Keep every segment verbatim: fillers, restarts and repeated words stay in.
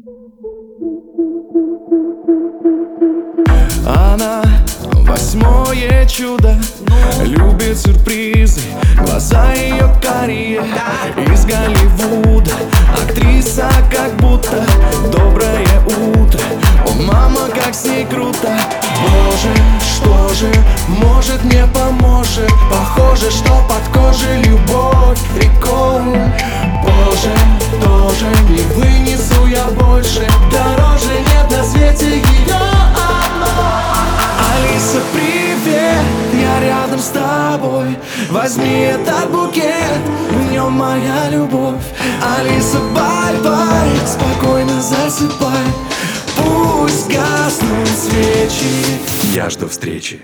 Она восьмое чудо, любит сюрпризы, глаза ее карие, из Голливуда. Актриса как будто доброе утро. О, мама, как с ней круто. Боже, что же, может мне поможет. Похоже, что под кожей любовь рекой. Боже, тоже не вынесу я больше. Дороже нет на свете ее одной. Алиса, привет, я рядом с тобой. Возьми этот букет, в нем моя любовь. Алиса, бай-бай, спокойно засыпай. Пусть гаснут свечи, я жду встречи.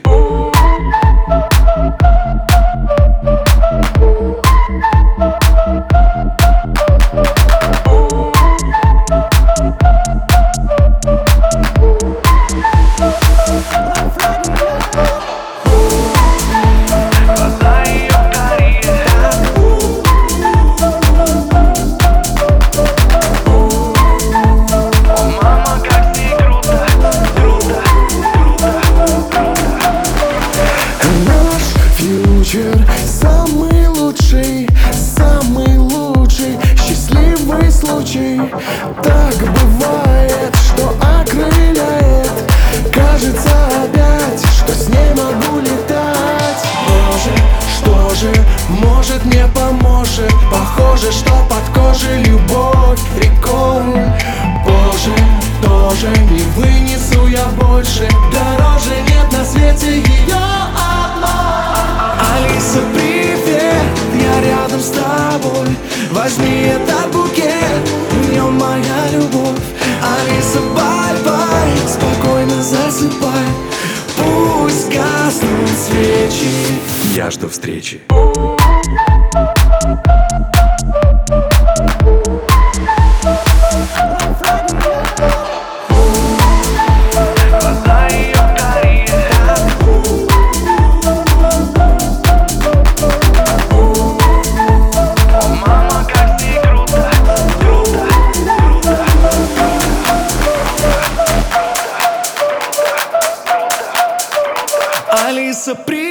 Самый лучший, самый лучший, счастливый случай. Так бывает, что окрыляет. Кажется опять, что с ней могу летать. Боже, что же, может мне поможет. Похоже, что под кожей любовь рекой. Боже, тоже не вынесу я больше. Дороже нет на свете ее одной. Алиса, привет, я рядом с тобой. Возьми этот букет, в нем моя любовь. Алиса, бай-бай, спокойно засыпай. Пусть гаснут свечи, я жду встречи. Алиса, привет.